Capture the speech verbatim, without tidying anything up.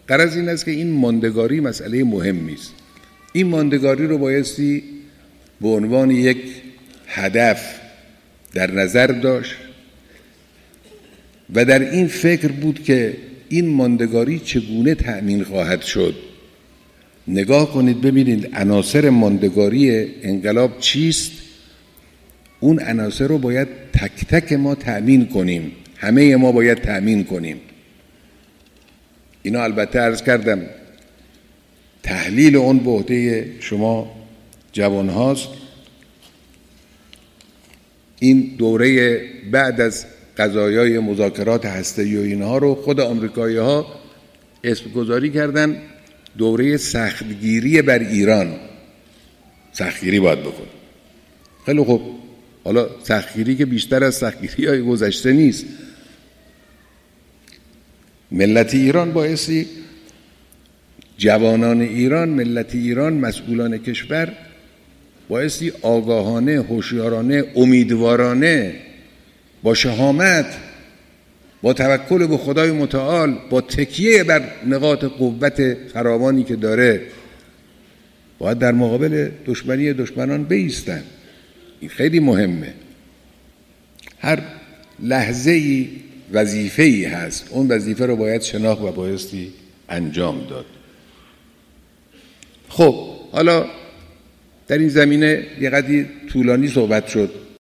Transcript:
غرض این است که این ماندگاری مسئله مهمی است. این ماندگاری رو بایستی به عنوان یک هدف در نظر داشت و در این فکر بود که این ماندگاری چگونه تأمین خواهد شد. نگاه کنید ببینید عناصر ماندگاری انقلاب چیست. اون عناصر رو باید تک تک ما تأمین کنیم، همه ما باید تأمین کنیم. اینا البته عرض کردم تحلیل اون به عهده شما جوان هاست. این دوره بعد از قضایای مذاکرات هسته‌ای و اینها رو خود آمریکایی ها اسم گذاری کردن دوره سختگیری بر ایران. سختگیری باید بکن. خیلی خوب، حالا سختگیری که بیشتر از سختگیری های گذشته نیست. ملت ایران بایستی، جوانان ایران، ملت ایران، مسئولان کشور بایستی آگاهانه، هوشیارانه، امیدوارانه، با شهامت، با توکل به خدای متعال، با تکیه بر نقاط قوت فراوانی که داره، باید در مقابل دشمنی دشمنان بایستن. این خیلی مهمه. هر لحظه‌ای وظیفه‌ای هست، اون وظیفه رو باید شناخت و بایستی انجام داد. خب حالا در این زمینه یه قدری طولانی صحبت شد.